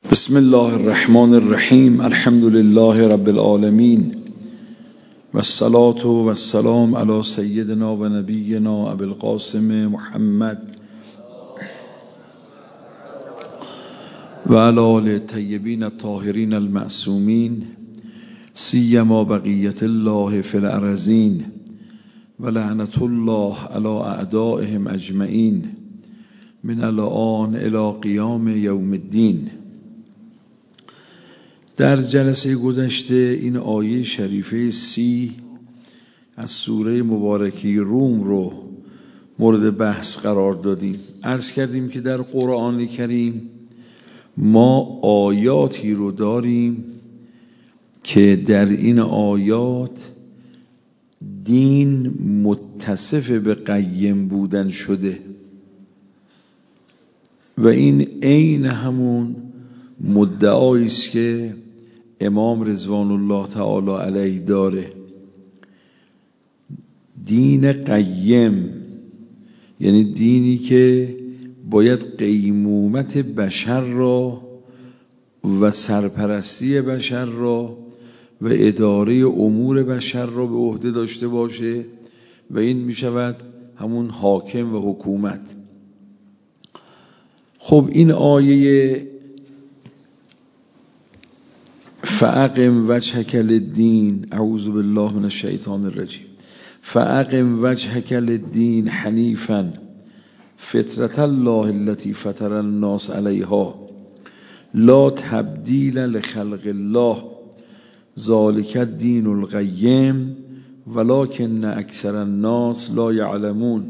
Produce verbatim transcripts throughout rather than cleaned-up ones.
بسم الله الرحمن الرحیم. الحمد لله رب العالمین و الصلاة و السلام علی سیدنا و نبینا ابی القاسم محمد و علی آله الطیبین الطاهرین المعصومین سیما بقیة الله فی الارضین و لعنة الله علی اعدائهم اجمعین من الآن الی قیام یوم الدین. در جلسه گذشته این آیه شریفه سی از سوره مبارکه روم رو مورد بحث قرار دادیم. عرض کردیم که در قرآن کریم ما آیاتی رو داریم که در این آیات دین متصف به قیم بودن شده و این عین همون مدعایی است که امام رضوان الله تعالی علیه داره. دین قیم یعنی دینی که باید قیمومت بشر را و سرپرستی بشر را و اداره امور بشر را به عهده داشته باشه و این می شود همون حاکم و حکومت. خب این آیه فاقم وجهک للدین، اعوذ بالله من الشیطان الرجیم، فاقم وجهک للدین حنیفا فطرة الله التي فطر الناس علیها لا تبدیل لخلق الله ذلک الدین القیم ولکن اکثر الناس لا یعلمون.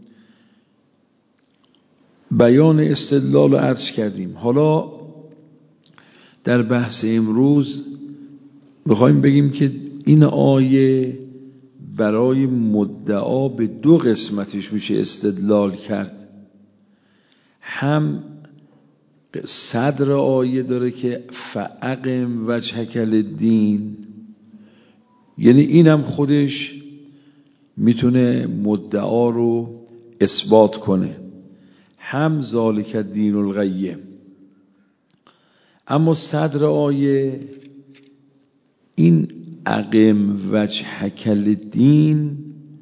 بیان استدلال رو عرض کردیم. حالا در بحث امروز میخوایم بگیم که این آیه برای مدعا به دو قسمتش میشه استدلال کرد. هم صدر آیه داره که فاقم وجهک للدین، یعنی اینم خودش میتونه مدعا رو اثبات کنه، هم ذالک الدین القیم. اما صدر آیه این اقم وجهک للدین،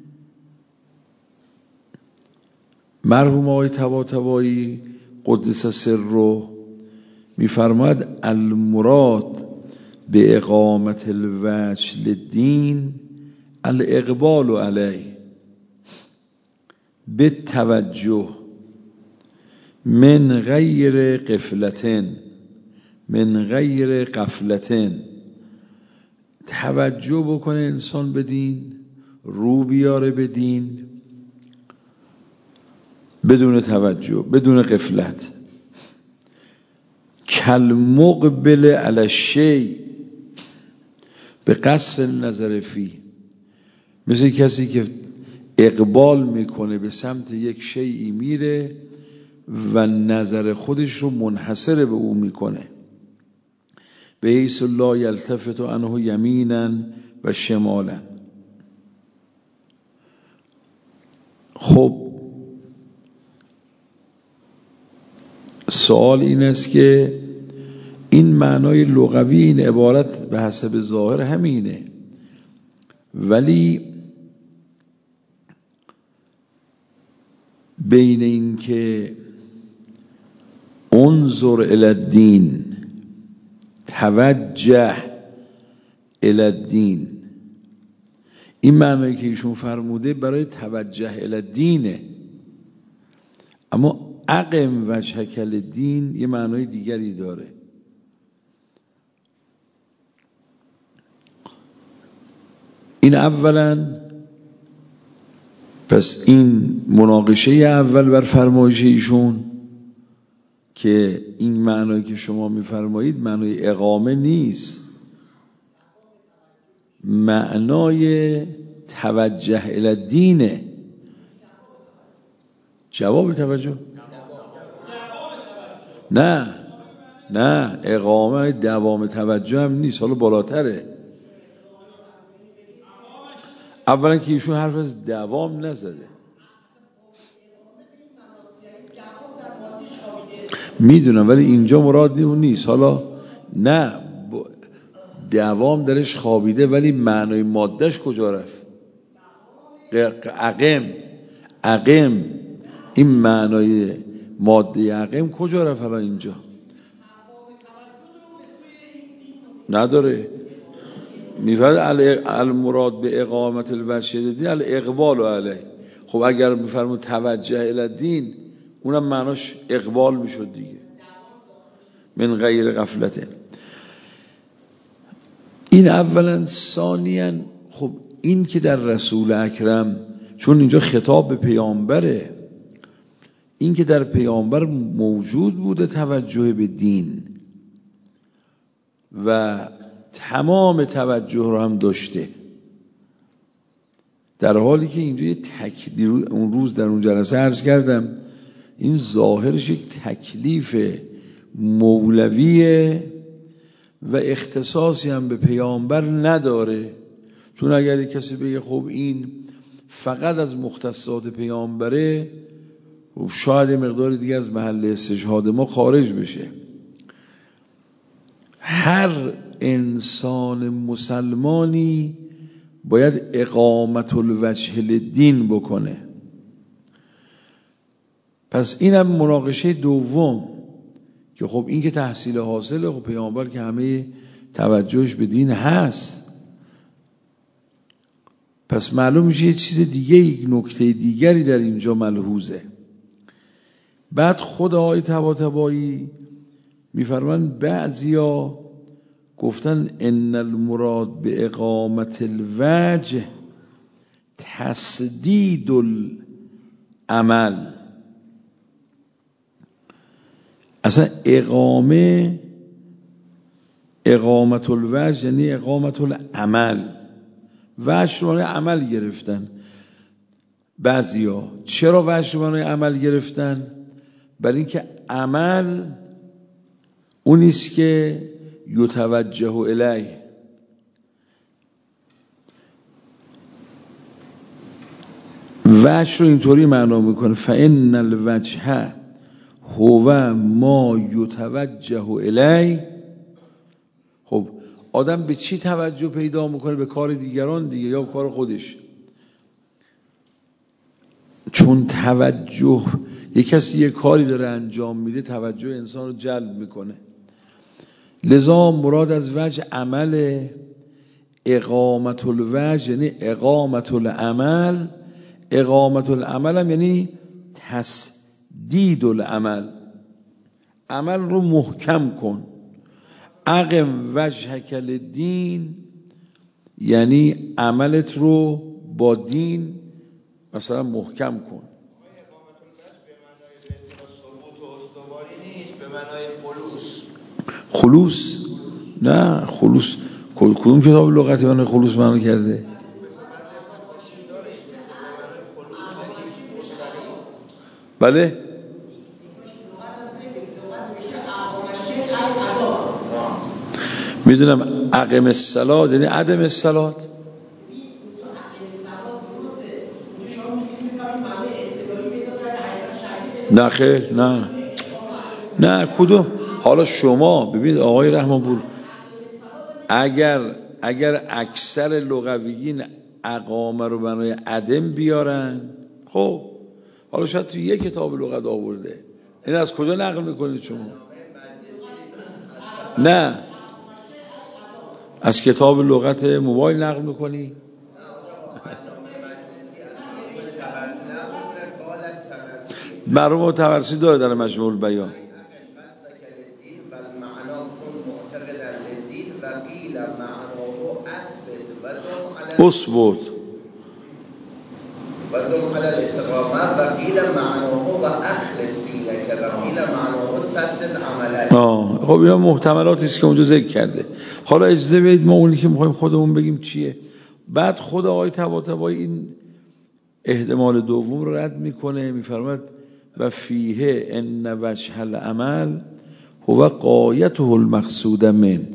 مرحوم آقای طباطبایی قدس سره میفرماید المراد به اقامت الوجه للدین الاقبال علیه به توجه من غیر غفلتن من غیر غفلتن، توجه بکنه انسان به دین، رو بیاره به دین بدون توجه، بدون غفلت. کالمقبل علی الشیء به قصر النظر فی، مثل کسی که اقبال میکنه به سمت یک شیئی میره و نظر خودش رو منحصر به او میکنه، به حیث لا یلتفت عنه یمینا و شمالا. خب سوال این است که این معنای لغوی این عبارت به حسب ظاهر همینه، ولی بین این که انظر الی الدین توجه الی الدین، این معنایی که ایشون فرموده برای توجه الی الدینه، اما اقم وجهک للدین یه معنای دیگری داره. این اولا، پس این مناقشه اول بر فرمایش ایشون که این معنایی که شما میفرمایید معنای اقامه نیست، معنای توجه الی الدینه. جواب توجه؟ نه نه، اقامه دوام توجه هم نیست، حالا بالاتره. اولا که ایشون حرف از دوام نزده. میدونم، ولی اینجا مراد اون نیست. حالا نه دوام درش خوابیده، ولی معنای مادهش کجا رفت؟ عقم عقم این معنای ماده عقم کجا رفت الان اینجا؟ نداره. میفرد المراد به اقامت الوجه دین الاقبال علیه. خب اگر میفرمود توجه الی الدین، اونم معناش اقبال میشد دیگه، من غیر غفلته. این اولا. ثانیاً خب این که در رسول اکرم، چون اینجا خطاب به پیامبره، این که در پیامبر موجود بوده توجه به دین و تمام توجه رو هم داشته، در حالی که اینجا یه تکلیف، اون روز در اون جلسه عرض کردم این ظاهرش یک تکلیف مولویه و اختصاصی هم به پیامبر نداره. چون اگر کسی بگه خب این فقط از مختصات پیامبره، شاید مقدار دیگه از محل استشهاد ما خارج بشه. هر انسان مسلمانی باید اقامت الوجه للدین بکنه. پس اینم مناقشه دوم که خب این که تحصیل حاصله، خب پیامبر که همه توجهش به دین هست، پس معلوم میشه یه چیز دیگه، یک نکته دیگری در اینجا ملحوظه. بعد خود آقای طباطبایی میفرمان بعضیا گفتن ان المراد به اقامت الوجه تسدید العمل. اصلا اقامه، اقامت الوجه یعنی اقامت العمل. وجه رو معنی عمل گرفتن بعضیا. چرا وجه رو معنی عمل گرفتن؟ برای اینکه عمل اونیست که یتوجه الیه. وجه رو اینطوری معنا میکنه فان الوجه هو ما یتوجه الیه. خب آدم به چی توجه پیدا میکنه؟ به کار دیگران دیگه یا به کار خودش. چون توجه، یک کسی یک کاری داره انجام میده، توجه انسان رو جلب میکنه. لذا مراد از وجه عمل. اقامت الوجه یعنی اقامت العمل. اقامت العمل هم یعنی تسدید العمل. عمل رو محکم کن. اقم وجهک للدین یعنی عملت رو با دین مثلا محکم کن. به معنای خلوص. خلوص؟ نه خلوص کدوم کتاب لغتی معنای خلوص معنی کرده؟ بله میدونم. اقم الصلاة یعنی عدم الصلاة. نه خیر، نه نه کدوم. حالا شما ببینید آقای رحمان پور، اگر اگر اکثر لغویین اقامه رو بنای عدم بیارن، خب حالا شاید توی یک کتاب لغت آورده. این از کجا نقل میکنید شما؟ نه از کتاب لغت موبایل نقل میکنی؟ مرحوم طبرسی داره در مجموع البیان. اثبت و دم علی الاستقامه و قیل معناه و اخلص دینک و قیل معناه سدد عملک. آه خب اینا محتملاتی است که اونجا ذکر کرده. حالا اجازه بدید ما اونی که میخوایم خودمون بگیم چیه. بعد خود آقای طباطبایی این احتمال دوم رو رد میکنه، میفرماید و فیه ان وجه العمل هو غایته المقصود من.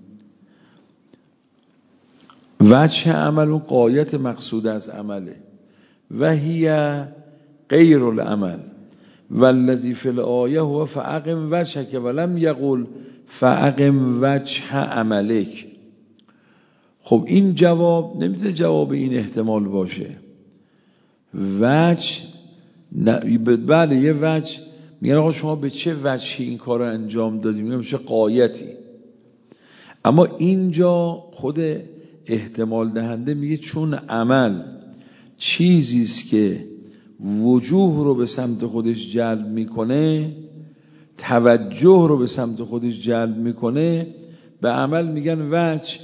وجه عمل و غایت مقصود از عمله و هی غیر العمل والذی فی الآیه هو فاقم وجهک ولم یقل فاقم وجه عملک. خب این جواب نمیتونه جواب این احتمال باشه. وجه بله یه وجه میگن آقا شما به چه وجهی این کار رو انجام دادی، میگن چه قایتی. اما اینجا خود احتمال دهنده میگه چون عمل چیزی است که وجوه رو به سمت خودش جلب میکنه، توجه رو به سمت خودش جلب میکنه، به عمل میگن وجه.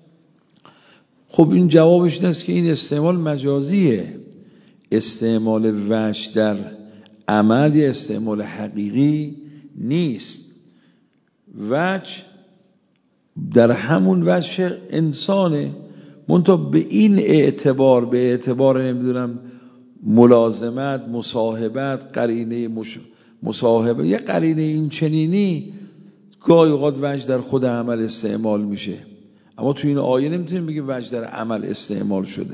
خب این جوابش این است که این استعمال مجازیه. استعمال وجه در عمل یا استعمال حقیقی نیست. وجه در همون وجه انسانه، منتها به این اعتبار، به اعتبار نمیدونم ملازمت، مصاحبت، قرینه مش... مصاحبه، یه قرینه این چنینی گاهی اوقات وجه در خود عمل استعمال میشه. اما تو این آیه نمیتونیم بگیم وجه در عمل استعمال شده.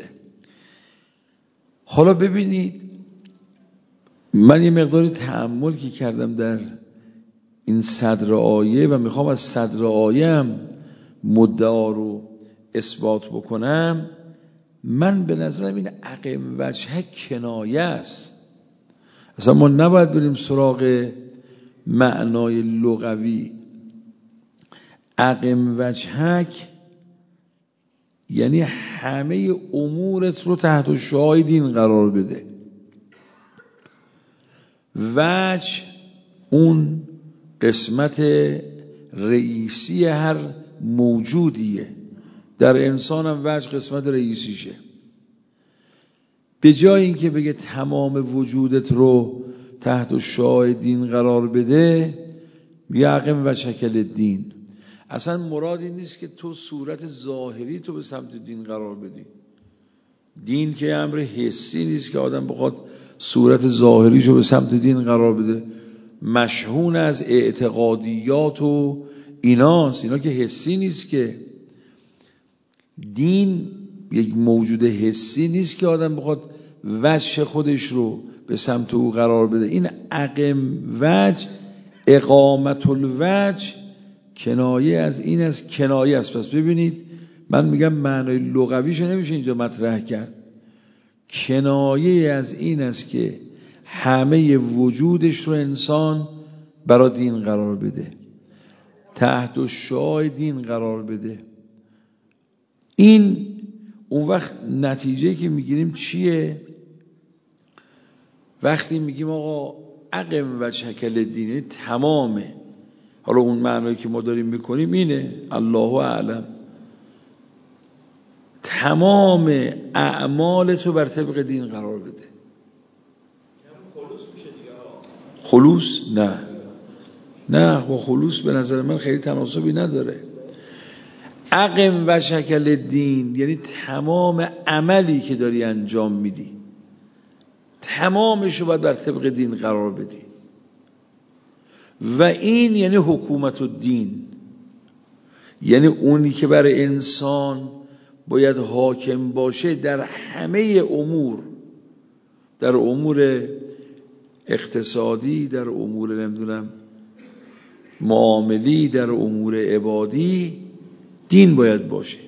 حالا ببینید من یه مقداری تأمل که کردم در این صدر آیه و میخوام از صدر آیه هم مدعا رو اثبات بکنم. من به نظرم این اقم وجه کنایه است. اصلا ما نباید بریم سراغ معنای لغوی. اقم وجهک یعنی همه امورت رو تحت شعاع دین قرار بده. وجه اون قسمت رئیسی هر موجودیه. در انسان هم وجه قسمت رئیسیشه. به جای اینکه بگه تمام وجودت رو تحت شعاع دین قرار بده، میگه اقم وجهک للدین. اصلا مراد این نیست که تو صورت ظاهری تو به سمت دین قرار بدی. دین که امر حسی نیست که آدم بخواد صورت ظاهریشو به سمت دین قرار بده. مشحون از اعتقادیات و ایناست، اینا که حسی نیست. که دین یک موجود حسی نیست که آدم بخواد وجه خودش رو به سمت او قرار بده. این اقم وجه، اقامت الوجه کنایه از این است، کنایه است. پس ببینید من میگم معنای لغویشو نمیشه اینجا مطرح کرد. کنایه از این است که همه وجودش رو انسان برای دین قرار بده، تحت شعاع دین قرار بده. این اون وقت نتیجه که میگیریم چیه؟ وقتی میگیم آقا اقم وجهک للدین تمامه، حالا اون معنایی که ما داریم میکنیم اینه، الله اعلم، تمام اعمالتو بر طبق دین قرار بده. خلوص میشه دیگه. خلوص؟ نه نه، با خلوص به نظر من خیلی تناسبی نداره. اقم وجهک للدین یعنی تمام عملی که داری انجام میدی تمامشو باید بر طبق دین قرار بدی. و این یعنی حکومت الدین، یعنی اونی که بر انسان باید حاکم باشه در همه امور، در امور اقتصادی، در امور نمیدونم معاملی، در امور عبادی، دین باید باشه.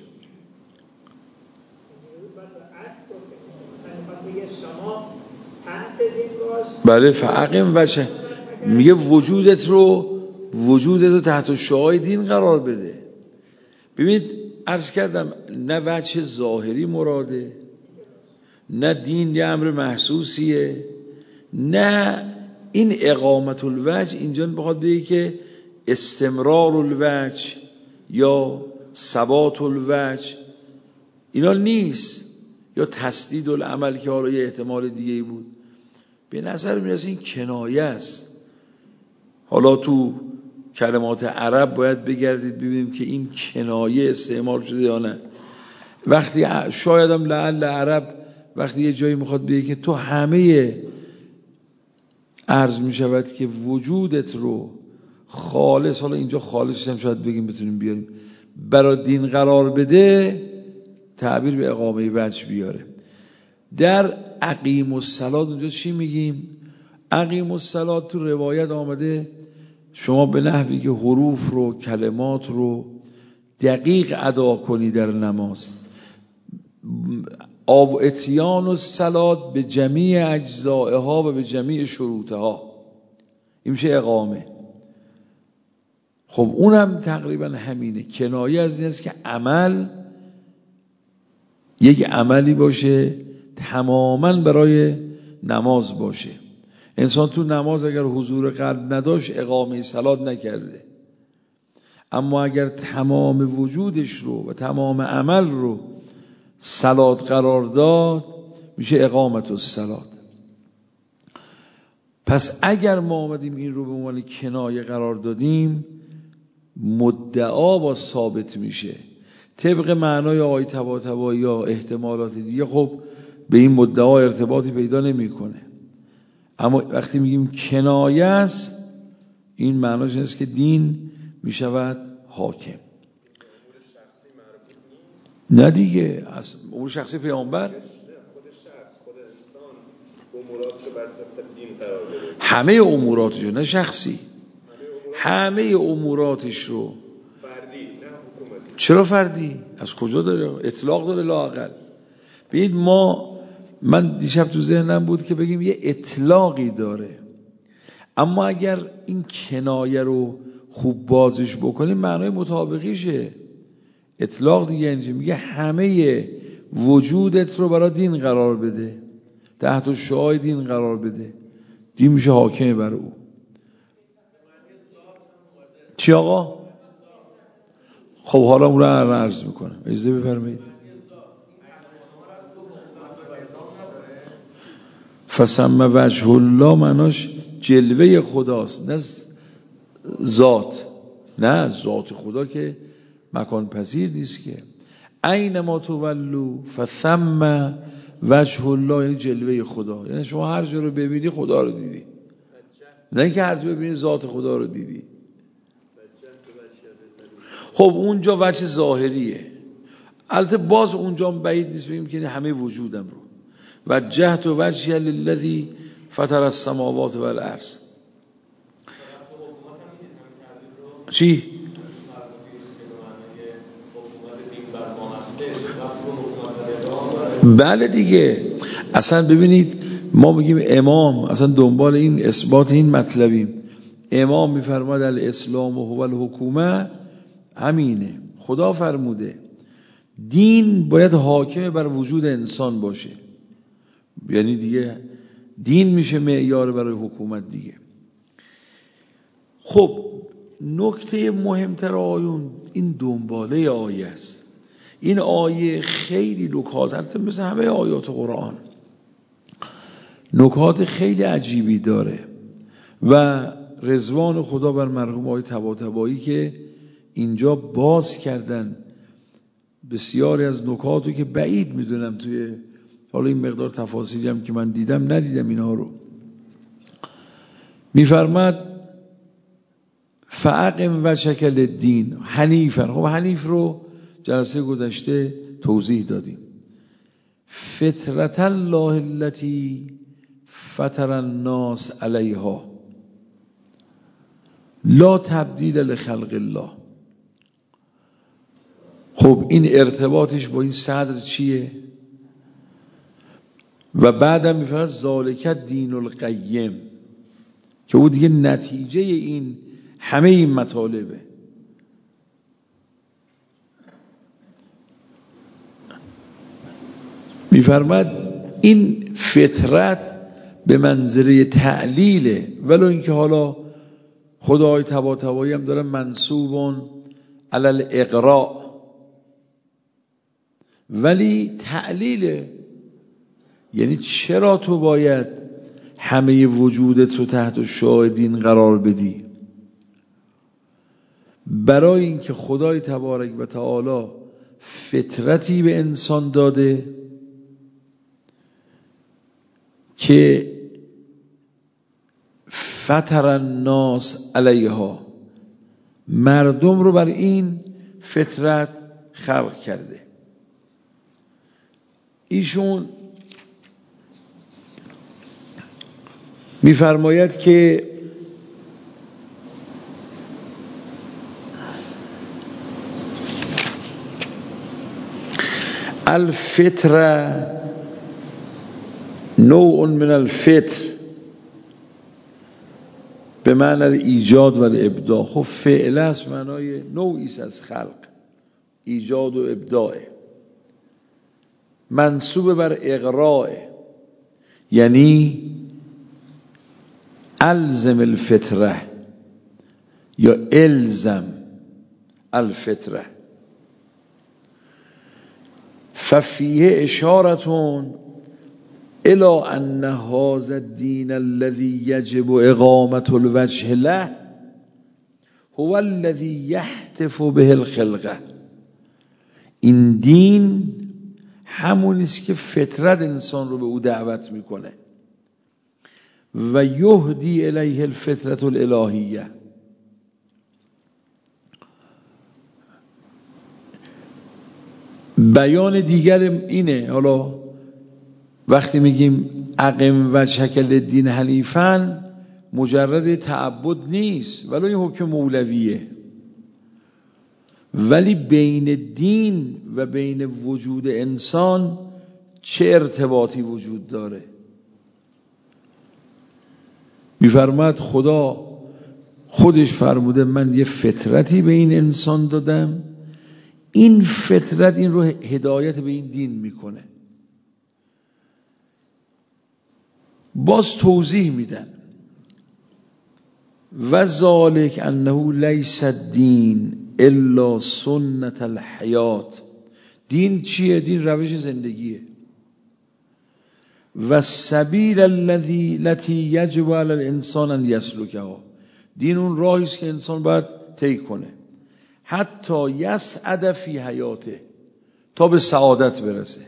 بله فاقم وجه میگه وجودت رو وجودت رو تحت شعاع دین قرار بده. ببینید عرض کردم نه وجه ظاهری مراده، نه دین یه امر محسوسیه، نه این اقامت الوجه اینجا بخواد بگه که استمرار الوجه یا ثبات الوجه، اینا نیست، یا تسدید العمل که حالا یه احتمال دیگه بود. به نظر میرسه این کنایه است. حالا تو کلمات عرب باید بگردید ببینیم که این کنایه استعمال شده یا نه. وقتی شاید هم لعل عرب وقتی یه جایی میخواد بگه که تو همه عرض میشود که وجودت رو خالص، حالا اینجا خالص هم شاید بگیم بتونیم بیاریم، برای دین قرار بده، تعبیر به اقامه وجه بیاره. در اقیم الصلاة اونجا چی میگیم؟ اقیم الصلاة تو روایت آمده شما به نحوی که حروف رو کلمات رو دقیق ادا کنی در نماز. او اتیان الصلاة به جمیع اجزائها و به جمیع شروطها، این میشه اقامه. خب اونم تقریبا همینه، کنایه از این است که عمل یک عملی باشه تماما برای نماز باشه. انسان تو نماز اگر حضور قلب نداشت اقامه صلات نکرده، اما اگر تمام وجودش رو و تمام عمل رو صلات قرار داد میشه اقامت الصلات. پس اگر ما آمدیم این رو به عنوان کنایه قرار دادیم مدعا با ثابت میشه طبق معنای آیه طباطبایی یا احتمالات دیگه. خب به این مدعا ارتباطی پیدا نمیکنه. اما وقتی میگیم کنایه است این معناش اینه که دین میشود حاکم. نه دیگه، از امور شخصی پیامبر خود شخص خود انسان اموراتشو بر طبق دین قرار بده، همه اموراتشو، نه شخصی، همه اموراتش رو فردی نه حکومتی. چرا فردی؟ از کجا داره؟ اطلاق داره لااقل. ببینید ما من دیشب تو ذهنم بود که بگیم یه اطلاقی داره، اما اگر این کنایه رو خوب بازش بکنیم معنای مطابقیشه. اطلاق دیگه اینجا میگه همه وجودت رو برای دین قرار بده، تحت شعاع دین قرار بده، دین میشه حاکم بر او. چی آقا؟ خب حالا اون رو عرض میکنم، اجازه بفرمایید. فسم وجه الله معناش جلوه خداست، نه ذات. نه ذات خدا که مکان پذیر نیست که. اینما تولوا فثم وجه الله، یعنی جلوه خدا، یعنی شما هر جا رو ببینی خدا رو دیدی، نه اینکه هر جا ببینی ذات خدا رو دیدی. خب اونجا وجه ظاهریه، البته باز اونجا بعید نیست بگیم که همه وجودم رو وجهت وجهی للذی فطر السماوات والارض. چی؟ بله دیگه. اصلا ببینید ما میگیم امام، اصلا دنبال این اثبات این مطلبیم. امام میفرماد الاسلام و هو الحکومه، همینه. خدا فرموده دین باید حاکم بر وجود انسان باشه، یعنی دیگه دین میشه معیار برای حکومت دیگه. خب نکته مهمتر آیون این دنباله آیه است. این آیه خیلی نکات، البته مثل همه آیات قرآن نکات خیلی عجیبی داره و رضوان خدا بر مرحوم آقای طباطبایی که اینجا باز کردن بسیاری از نکاتو که بعید میدونم توی حالا این مقدار تفاصیلی هم که من دیدم ندیدم اینها رو. میفرماد فاقم وجهک للدین حنیفا. خب حنیف رو جلسه گذشته توضیح دادیم. فطرت الله التي فطر الناس علیها لا تبدیل لخلق الله. خب این ارتباطش با این صدر چیه؟ و بعدم میفرماد ذالک دین القیم، که او دیگه نتیجه این همه این مطالبه. میفرماد این فطرت به منزله تعلیله، ولو اینکه حالا خدای طباطبایی هم داره منصوبون علی الاقراء، ولی تعلیله. یعنی چرا تو باید همه وجودت رو تحت شعاع دین قرار بدی؟ برای اینکه خدای تبارک و تعالی فطرتی به انسان داده که فطر الناس علیها، مردم رو بر این فطرت خلق کرده. ایشون می‌فرماید که الفطره نوع من الفطر به معنی ایجاد و ابداع. خب فعل است معنای نوعی است از خلق، ایجاد و ابداع، منصوب بر اقراء، یعنی الزم الفطره یا الزم الفطره. ففیه اشارتون الى ان هذا الدین الذي یجب اقامة الوجه له هو الذي یهتف به الخلقه. این دین همون است که فطرت انسان رو به او دعوت میکنه و یهدی الیه الفطرة الالهیه. بیان دیگر اینه، حالا وقتی میگیم اقم وجهک للدین حنیفا مجرد تعبد نیست، ولی این حکم مولویه، ولی بین دین و بین وجود انسان چه ارتباطی وجود داره؟ میفرماد خدا خودش فرموده من یه فطرتی به این انسان دادم، این فطرت این رو هدایت به این دین میکنه. باز توضیح میدن و ذالک انه لیس الدین الا سنت الحیات. دین چیه؟ دین روش زندگیه. و سبیل الذی لتی یجب علی الانسان ان یسلکه. دین اون راهی است که انسان باید طی کنه حتی یسعد فی حیاته، تا به سعادت برسه.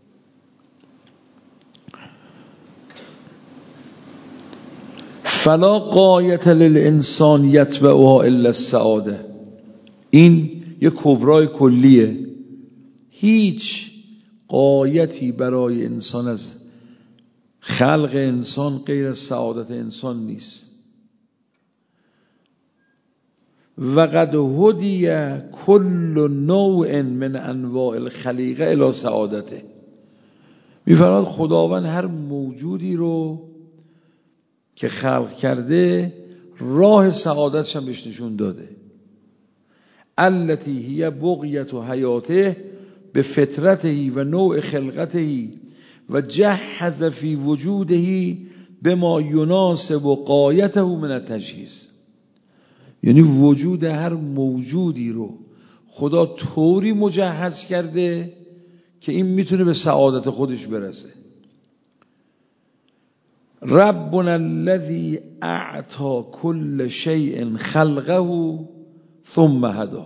فلا غایة للانسان یتبعها الا السعاده. این یک کبرای کلیه، هیچ غایتی برای انسان از خلق انسان غیر از سعادت انسان نیست. و قد هدی کل نوع من انواع الخلیقه الی سعادته. می‌فرماید خداوند هر موجودی رو که خلق کرده راه سعادتش هم بهش نشون داده. التی هی بقیت حیاته به فطرته و نوع خلقته و جهز فی وجوده بما یناسب غایته من التجهیز. یعنی وجود هر موجودی رو خدا طوری مجهز کرده که این میتونه به سعادت خودش برسه. ربنا الذی اعطى كل شیء خلقه ثم هدى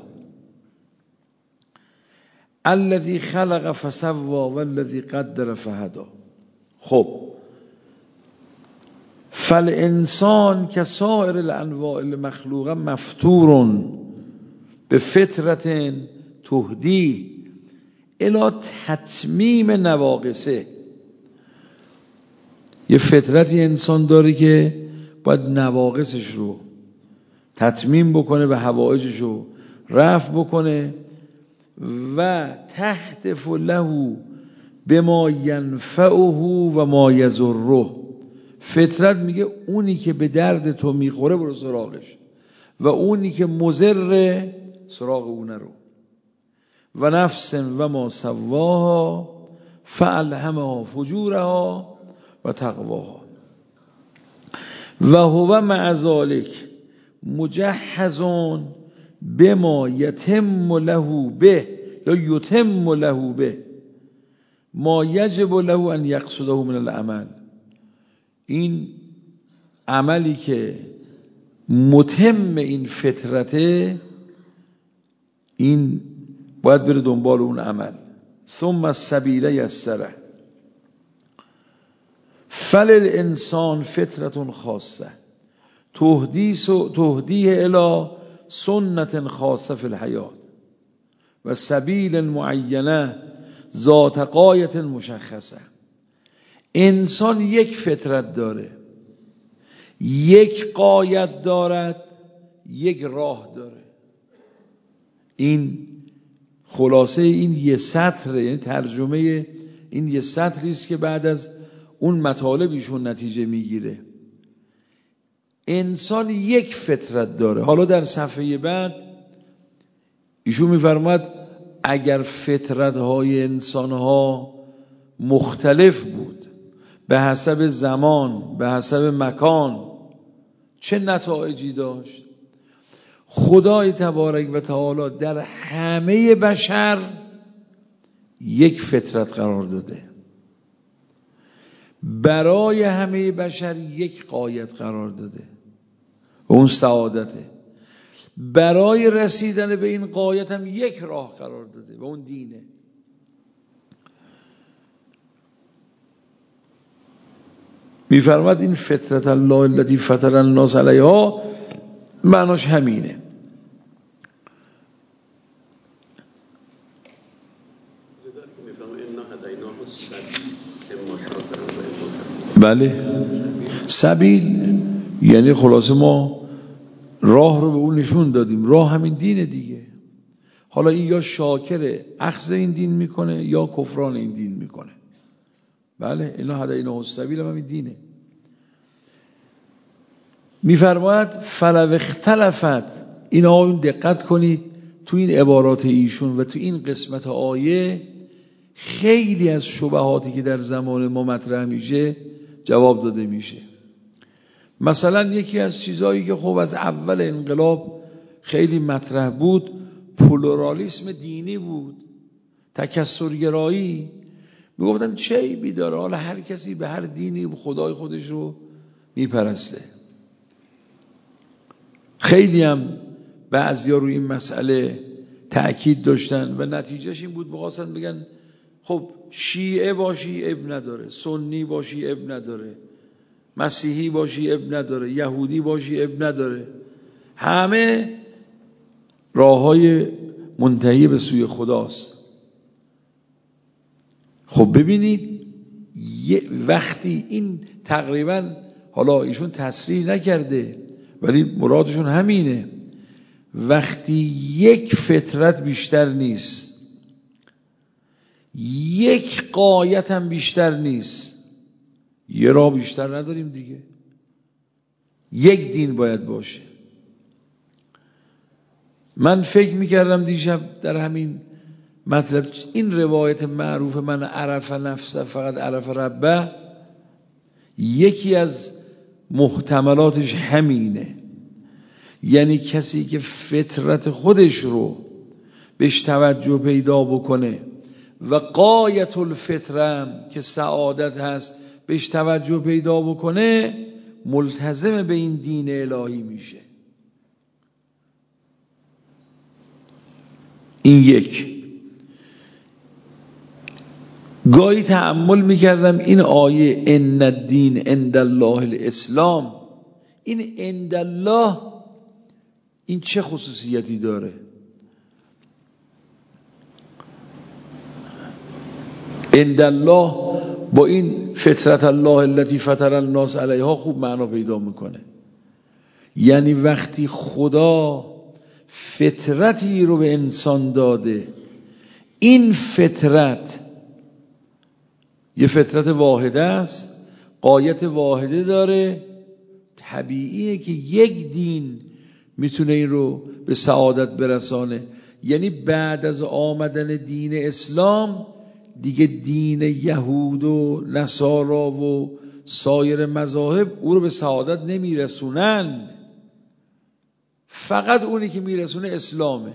الذی خلق فسوى والذی قدر فهدى. خب فالانسان كسائر الانواع المخلوقه مفطور بفطرة تهدی الی تتمیم نواقصه. یه فطرتی انسان داره که باید نواقصش رو تتمیم بکنه و حوائجش رو رفع بکنه و تهتف له بما ینفعه و ما یضره. فطرت میگه اونی که به درد تو میخوره برو سراغش و اونی که مضر سراغ اون رو. و نفس و ما سواها فالهمها فجورها و تقواها و هو مع ذلک مجهز بما یتم له به یا یتم له به ما یجب له ان یقصده من العمل. این عملی که متم این فطرته این باید بره دنبال اون عمل. ثم السبیل یسره. فللانسان فطرة خاصه تهدیس و تهدیه الی سنت خاصه فی الحیات و سبیل معینه ذات غایت مشخصه. انسان یک فطرت داره، یک غایت دارد، یک راه داره. این خلاصه این یه سطر، یعنی ترجمه این یه سطری است که بعد از اون مطالب ایشون نتیجه میگیره. انسان یک فطرت داره. حالا در صفحه بعد ایشون میفرماد اگر فطرت‌های انسان‌ها مختلف بود به حسب زمان، به حسب مکان، چه نتایجی داشت؟ خدای تبارک و تعالی در همه بشر یک فطرت قرار داده، برای همه بشر یک غایت قرار داده و اون سعادته. برای رسیدن به این غایت هم یک راه قرار داده و اون دینه. میفرماد این فطرت الله التي فطر الناس علیها معناش همینه. بله، سبیل یعنی خلاصه ما راه رو به اون نشون دادیم. راه همین دینه دیگه. حالا این یا شاکر اخذ این دین میکنه یا کفران این دین میکنه. بله، اینا هدیناه السبیل هم همین دینه. میفرماید فلو اختلفت. این آقایون دقت کنید تو این عبارات ایشون و تو این قسمت آیه خیلی از شبهاتی که در زمان ما مطرح میشه جواب داده میشه. مثلا یکی از چیزایی که خب از اول انقلاب خیلی مطرح بود پلورالیسم دینی بود، تکثرگرایی. میگفتن چه عیبی داره، حالا هر کسی به هر دینی خدای خودش رو میپرسته. خیلی هم بعضیا روی این مسئله تأکید داشتن و نتیجهش این بود می‌خواستن بگن خب شیعه باشی اب نداره، سنی باشی اب نداره، مسیحی باشی اب نداره، یهودی باشی اب نداره، همه راه‌های منتهی به سوی خداست. خب ببینید یه وقتی این تقریبا، حالا ایشون تصریح نکرده ولی مرادشون همینه، وقتی یک فطرت بیشتر نیست، یک غایت هم بیشتر نیست، یه راه بیشتر نداریم دیگه، یک دین باید باشه. من فکر میکردم دیشب در همین مطلب این روایت معروف من عرف نفسه فقط عرف ربه، یکی از محتملاتش همینه. یعنی کسی که فطرت خودش رو بهش توجه پیدا بکنه و غایت الفطرم که سعادت هست بهش توجه پیدا بکنه، ملتزم به این دین الهی میشه. این یک. گاهی تأمل میکردم این آیه ان الدین عند الله الاسلام، این عند الله این چه خصوصیتی داره؟ عند الله با این فطرت الله التي فطر الناس علیها خوب معنا پیدا میکنه. یعنی وقتی خدا فطرتی رو به انسان داده، این فطرت یه فطرت واحده است، غایت واحده داره، طبیعیه که یک دین میتونه این رو به سعادت برسانه. یعنی بعد از آمدن دین اسلام دیگه دین یهود و نصارا و سایر مذاهب او رو به سعادت نمیرسونن، فقط اونی که میرسونه اسلامه.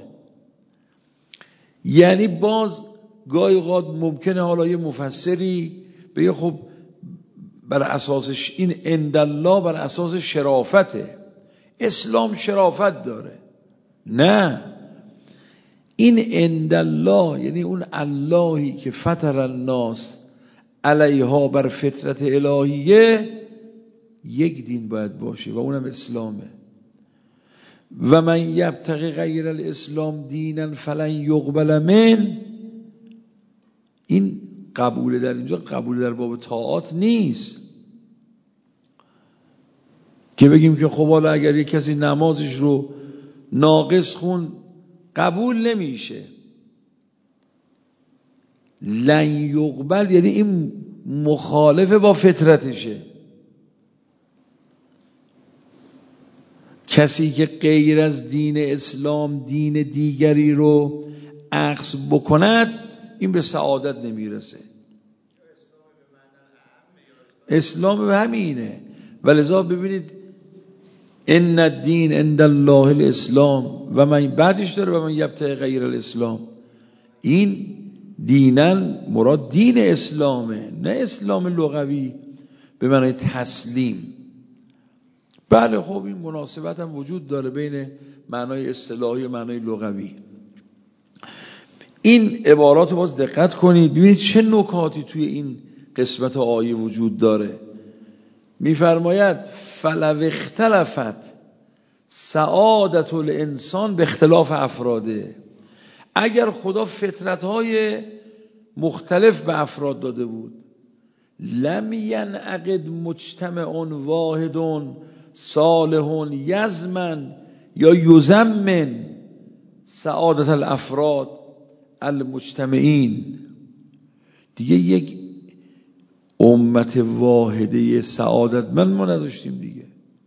یعنی باز گاهی اوقات ممکنه حالا یه مفسری بگه خب بر اساسش این عند الله بر اساس شرافته، اسلام شرافت داره. نه، این عند الله یعنی اون اللهی که فطر الناس علیها بر فطرت الهیه، یک دین باید باشه و اونم اسلامه. و من یبتغی غیر الاسلام دینا فلن یقبل من، این قبول در اینجا قبول در باب طاعات نیست. که بگیم که خب حالا اگر یک کسی نمازش رو ناقص خون قبول نمیشه، لن یقبل یعنی این مخالف با فطرتشه. کسی که غیر از دین اسلام دین دیگری رو اخذ بکند این به سعادت نمیرسه. اسلام به همینه. ولذا ببینید ان الدین عند الله الاسلام و من بعدش داره و من یبتغی غیر الاسلام. این دینن مراد دین اسلامه، نه اسلام لغوی به معنی تسلیم. بله خب این مناسبت هم وجود داره بین معنای اصطلاحی و معنای لغوی. این عبارات رو باز دقت کنید ببینید چه نکاتی توی این قسمت آیه وجود داره. میفرماید فلو اختلفت سعادت الانسان به اختلاف افراده. اگر خدا فطرت‌های مختلف به افراد داده بود، لم ینعقد مجتمع واحد صالح یزمن یا یزمن سعادت الافراد المجتمعین. دیگه یک امت واحده سعادت من ما نداشتیم دیگه.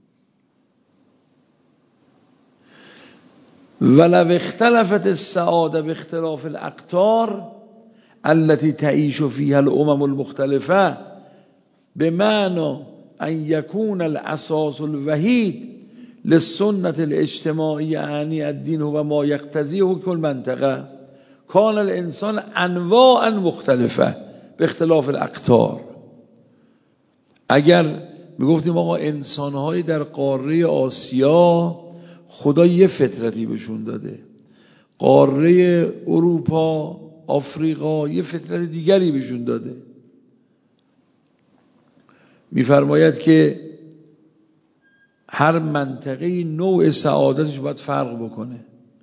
ولو اختلفت السعاده باختلاف الاقطار التي تعيش فيها الامم المختلفه بمعنى ان يكون الاساس الوحيد للسنه الاجتماعيه يعني الدين هو ما يقتضيه كل منطقه كان الانسان انواعا مختلفه باختلاف الاقطار. اگر میگفتیم آقا انسان‌های در قاره آسیا خدا یه فطرتی بهشون داده، قاره اروپا آفریقا یه فطرت دیگری بهشون داده، میفرماید که هر منطقه نوع سعادتش باید فرق بکنه،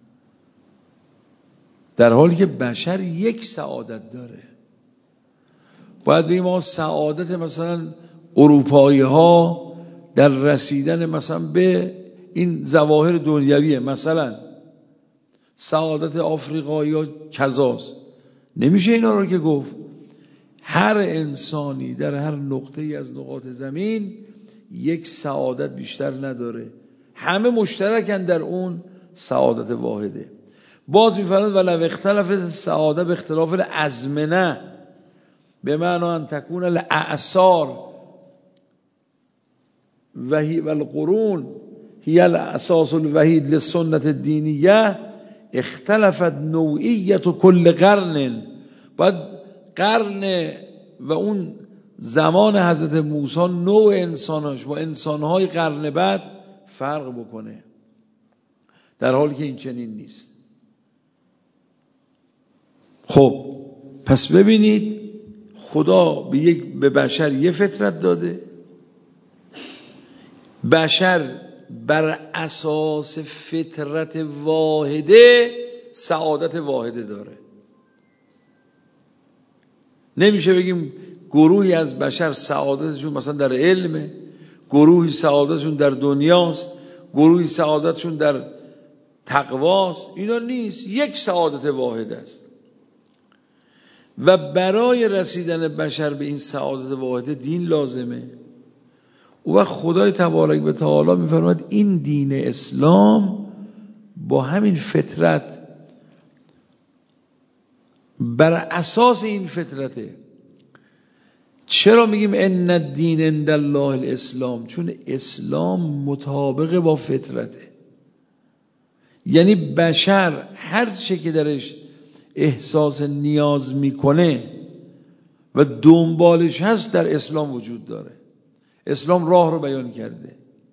در حالی که بشر یک سعادت داره. باید بگیم ما سعادت مثلا اروپایی ها در رسیدن مثلا به این ظواهر دنیویه، مثلا سعادت آفریقایی ها کذاست. نمیشه اینا رو که گفت. هر انسانی در هر نقطه ای از نقاط زمین یک سعادت بیشتر نداره، همه مشترکن در اون سعادت واحده. باز میفرماید ولو اختلفت السعاده به اختلاف الازمنه به معنی ان تکون الاعصار و القرون هي الاساس الوحید للسنت الدینیه اختلفت نوعیت کل قرن. باید قرن و اون زمان حضرت موسی نوع انساناش با انسانهای قرن بعد فرق بکنه، در حالی که این چنین نیست. خب پس ببینید خدا به یک به بشر یه فطرت داده، بشر بر اساس فطرت واحده سعادت واحده داره. نمیشه بگیم گروهی از بشر سعادتشون مثلا در علمه، گروهی سعادتشون در دنیاست، گروهی سعادتشون در تقواست. اینا نیست، یک سعادت واحد است. و برای رسیدن بشر به این سعادت واحده دین لازمه. و خدای تبارک و تعالی میفرماید این دین اسلام با همین فطرت، بر اساس این فطرته. چرا میگیم ان الدین عند الله الاسلام؟ چون اسلام مطابق با فطرته. یعنی بشر هر چه که درش احساس نیاز میکنه و دنبالش هست در اسلام وجود داره. اسلام راه رو بیان کرده.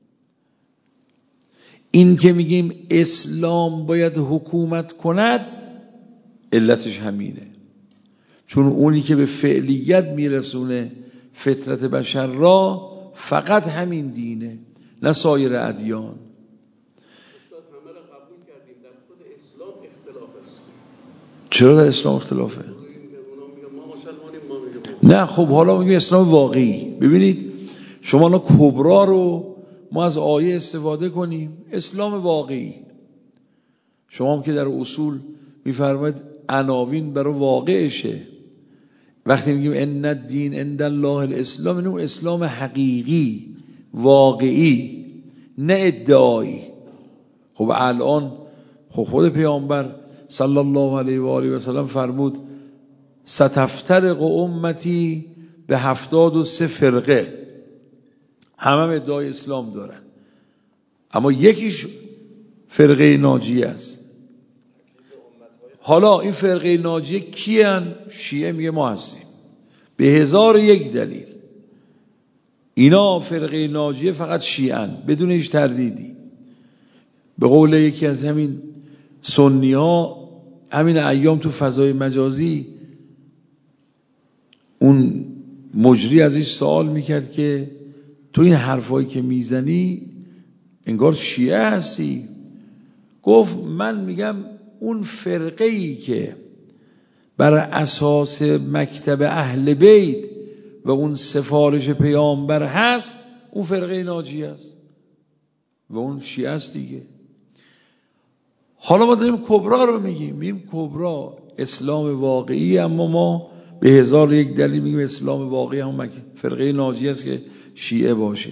این که میگیم اسلام باید حکومت کند علتش همینه، چون اونی که به فعلیت میرسونه فطرت بشر را فقط همین دینه، نه سایر ادیان. همه را قبول کردیم، در خود اسلام اختلاف است. چرا در اسلام اختلافه؟ ما مسلمانیم، ما میگیم نه. خب حالا میگیم اسلام واقعی. ببینید شما الان کبرا رو ما از آیه استفاده کنیم. اسلام واقعی، شما هم که در اصول میفرماید عناوین برای واقعشه. وقتی میگیم ان الدین عند الله الاسلام، اینو اسلام حقیقی واقعی، نه ادعایی. خب الان خب خود پیامبر صلی الله علیه و آله و سلم فرمود ستفترق امتی به هفتاد و سه فرقه، همه هم ادعای اسلام دارن، اما یکیش فرقه ناجیه است. حالا این فرقه ناجیه کیان؟ شیعه میگه ما هستیم به هزار یک دلیل. اینا فرقه ناجیه فقط شیعن بدون هیچ تردیدی. به قول یکی از همین سنی ها همین ایام تو فضای مجازی اون مجری ازش سوال میکرد که تو این حرفایی که میزنی انگار شیعه هستی. گفت من میگم اون فرقه‌ای که بر اساس مکتب اهل بیت و اون سفارش پیامبر هست اون فرقه ناجی است و اون شیعه است دیگه. حالا ما داریم کبرا رو میگیم، میگیم کبرا اسلام واقعی، اما ما به هزار و یک دلیل میگیم اسلام واقعی هم فرقه ناجی است که شیعه باشه.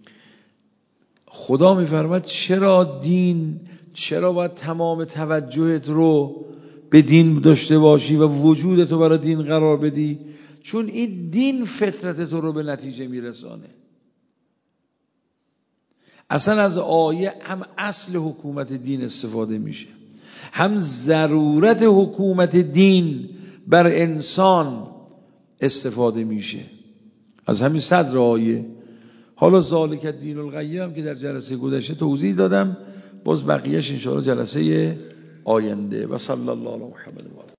خدا میفرماد چرا دین، چرا باید تمام توجهت رو به دین داشته باشی و وجودت رو برای دین قرار بدی؟ چون این دین فطرت تو رو به نتیجه میرسانه. اصلا از آیه هم اصل حکومت دین استفاده میشه، هم ضرورت حکومت دین بر انسان استفاده میشه از همین صدر آیه. حالا ذالک الدین القیم هم که در جلسه گذشته توضیح دادم، باز بقیهش انشاءالله جلسه آینده. و صلی الله علی محمد و آله.